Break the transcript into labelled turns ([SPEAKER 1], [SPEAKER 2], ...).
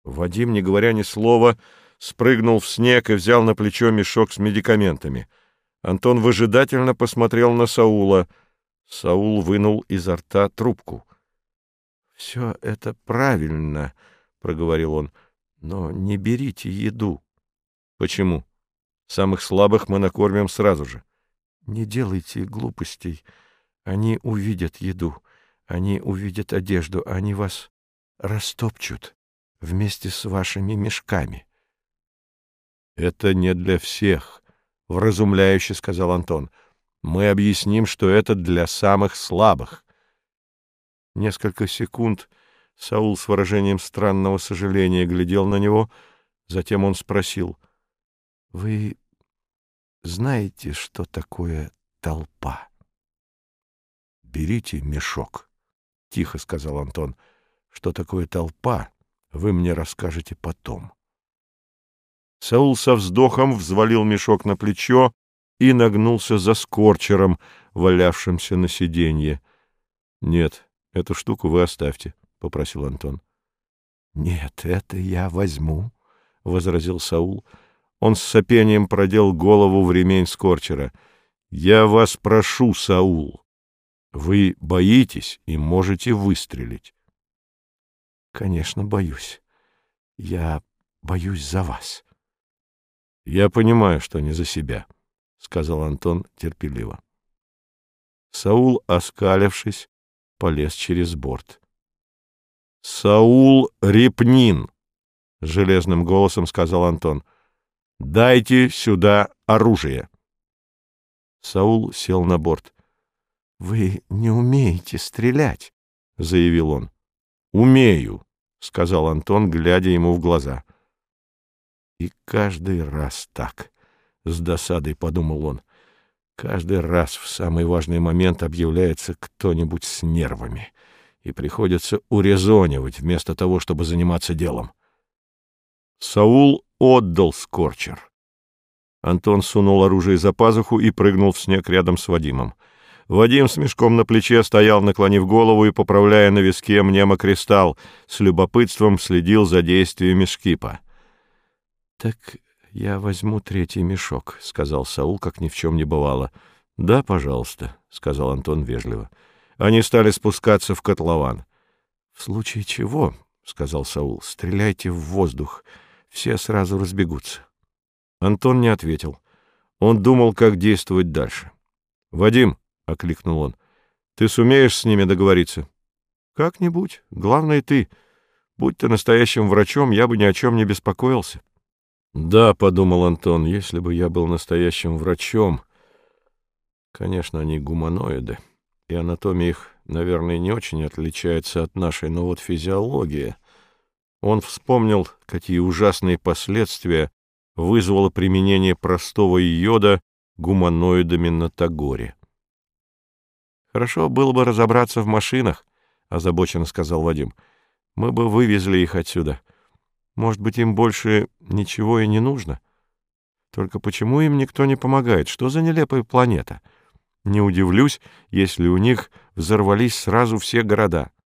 [SPEAKER 1] Вадим, не говоря ни слова, спрыгнул в снег и взял на плечо мешок с медикаментами. Антон выжидательно посмотрел на Саула. Саул вынул изо рта трубку. — Все это правильно, — проговорил он, — но не берите еду. — Почему? Самых слабых мы накормим сразу же. — Не делайте глупостей. Они увидят еду, они увидят одежду, они вас растопчут вместе с вашими мешками. — Это не для всех, — вразумляюще сказал Антон. — Мы объясним, что это для самых слабых. Несколько секунд Саул с выражением странного сожаления глядел на него, затем он спросил: — Вы знаете, что такое толпа? — Берите мешок, — тихо сказал Антон. — Что такое толпа, вы мне расскажете потом. Саул со вздохом взвалил мешок на плечо и нагнулся за скорчером, валявшимся на сиденье. — Нет, эту штуку вы оставьте, — попросил Антон. — Нет, это я возьму, — возразил Саул. Он с сопением продел голову в ремень скорчера. — Я вас прошу, Саул, вы боитесь и можете выстрелить. — Конечно, боюсь. Я боюсь за вас. — Я понимаю, что не за себя, — сказал Антон терпеливо. Саул, оскалившись, полез через борт. — Саул Репнин, — железным голосом сказал Антон, — дайте сюда оружие. Саул сел на борт. — Вы не умеете стрелять, — заявил он. — Умею, — сказал Антон, глядя ему в глаза. И каждый раз так, — с досадой подумал он, — каждый раз в самый важный момент объявляется кто-нибудь с нервами, и приходится урезонивать вместо того, чтобы заниматься делом. Саул отдал скорчер. Антон сунул оружие за пазуху и прыгнул в снег рядом с Вадимом. Вадим с мешком на плече стоял, наклонив голову и, поправляя на виске мнемокристалл, с любопытством следил за действиями шкипа. — Так я возьму третий мешок, — сказал Саул, как ни в чем не бывало. — Да, пожалуйста, — сказал Антон вежливо. Они стали спускаться в котлован. — В случае чего, — сказал Саул, — стреляйте в воздух, все сразу разбегутся. Антон не ответил. Он думал, как действовать дальше. — Вадим, — окликнул он, — ты сумеешь с ними договориться? — Как-нибудь. Главное, ты. Будь ты настоящим врачом, я бы ни о чем не беспокоился. — Да, — подумал Антон, — если бы я был настоящим врачом... Конечно, они гуманоиды, и анатомия их, наверное, не очень отличается от нашей, но вот физиология... Он вспомнил, какие ужасные последствия вызвало применение простого йода гуманоидами на Тагоре. — Хорошо было бы разобраться в машинах, — озабоченно сказал Вадим. — Мы бы вывезли их отсюда. Может быть, им больше ничего и не нужно? Только почему им никто не помогает? Что за нелепая планета? Не удивлюсь, если у них взорвались сразу все города.